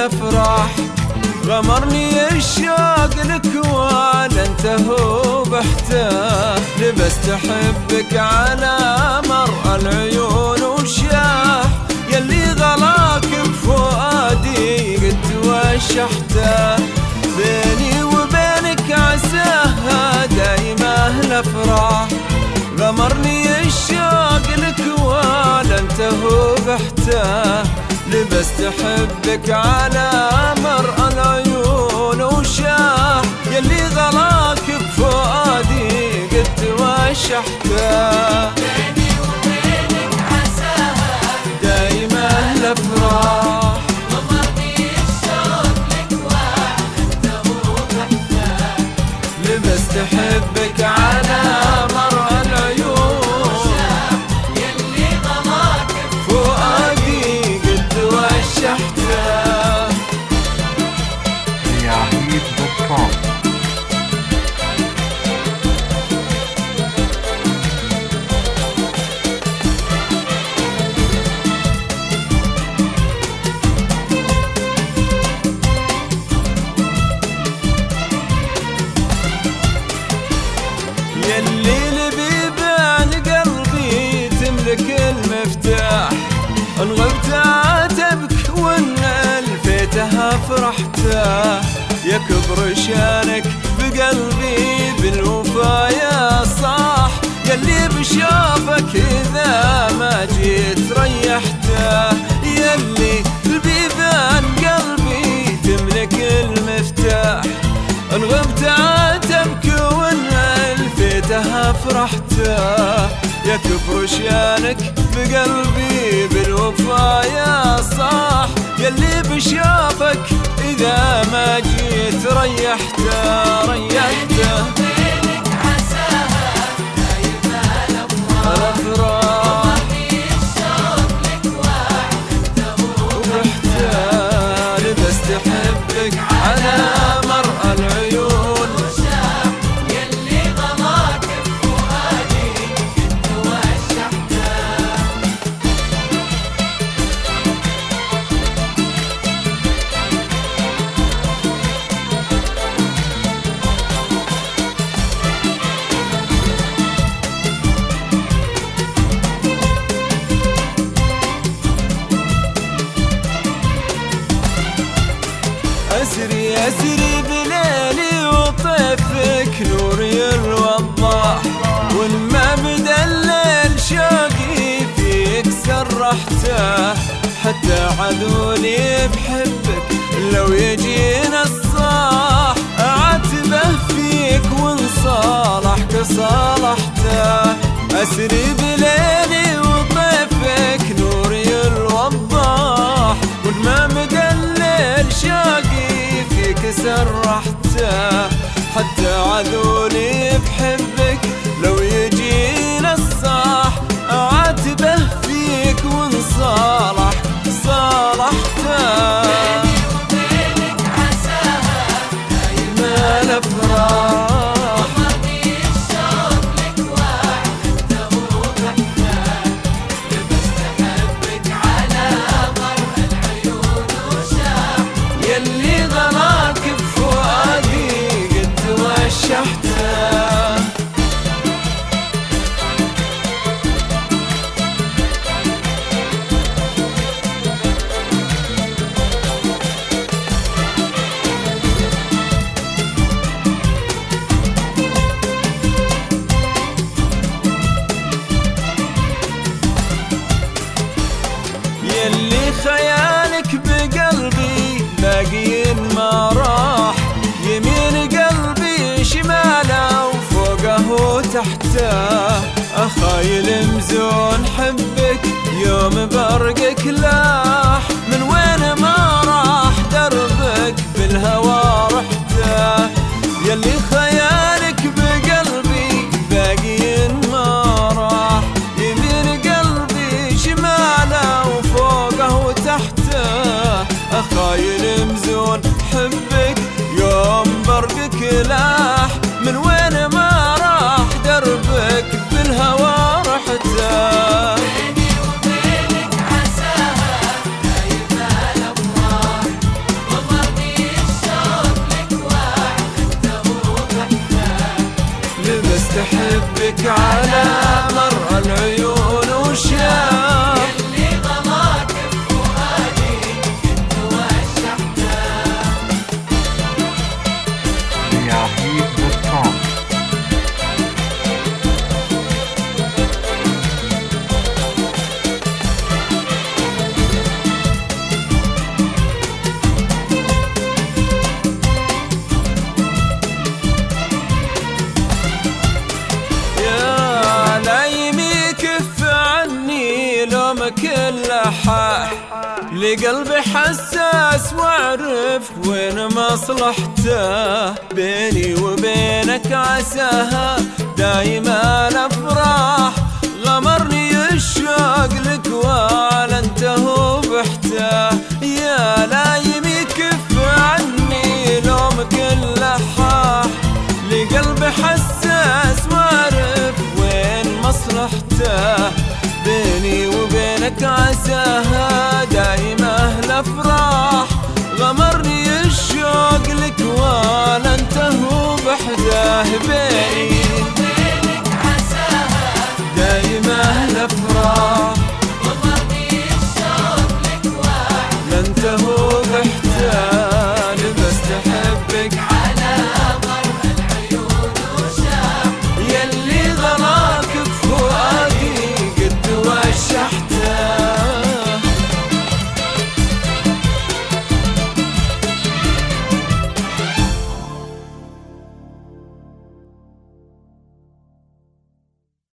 الافراح. غمرني الشوق لك ولا انت هو بحته، لبست احبك على مرء العيون وشاح، يلي غلاك بفؤادي قد توشحته، بيني وبينك عساها دايمة الافراح. غمرني الشوق لك ولا انت هو بحته، لبست احبك على مرء العيون وشاح، يلي غلاك بفؤادي قد توشحته، بيني وبينك عساها دايمة الافراح. غمرني الشوق لك ولا انت هو بحته، لبست احبك على مرء العيون، يلي غلاك فؤادي قد توشحته. riyahid.com. يلي لبيبان قلبي تملك المفتاح، ان غبت عاتبك وان الفيتها فرحته، يا كبر شانك بقلبي بالوفا يا صاح، يلي بشوفك اذا ما جيت ريحته، يلي لبيبان قلبي تملك المفتاح، ان غبت عاتبك وان الفيتها فرحته، يا كبر شانك بقلبي بالوفا يا صاح، يلي بشافك اذا ما جيت ريحته ريحته. وبينك عساها دايمة الافراح. غمرني الشوق لك ولا انت هو ورحته، لبست احبك على مرء العيون، يلي غلاك بفؤادي قد توشحته. أسري أسري بليلي وطيفك نوري الوضاح، وإن ما بدا الليل شوقي فيك سرحته، حتى عذولي بحبك لو يجينا الصاح، أعاتبه فيك وإن صالحك صالحته. أسري بليلي وطيفك نوري الوضاح، وإن ما بدا الليل شوقي فيك سرحته، حتى عذولي بحبك لو يجينا الصاح، أعاتبه فيك وإن صالح صالحته. بيني وبينك عساها دايمة الافراح. غمرني الشوق لك ولا انت هو بحته، لبست احبك على مرء العيون وشاح، يلي غلاك بفؤادي قد توشحته. يلي خيالك بقلبي باقي ما راح، يمين قلبي شماله وفوقه وتحته، أخايل مزون حبك يوم برقك لاح، من وين ما راح دربك بالهوى رحته، يلي خيالك بقلبي باقي ما راح، يمين قلبي شماله وفوقه وتحته، أخايل مزون حبك يوم برقك لاح، من وين ما راح دربك بالهوى رحته. بيني وبينك عساها تحبك على مر العيون وشاف. اللي غلاك بفؤادي كنت وشحته. Liahid.com. كل حاح لقلبي حساس واعرف وين مصلحته. بيني وبينك عساها دايما الافراح. غمرني الشوق لك واعلنته بحته. يا لايمي كف عني لومك اللحاح. لقلبي حساس واعرف وين مصلحته. بيني وبينك عساها دايمة الافراح. غمرني الشوق لك وانا انته بحده. بيني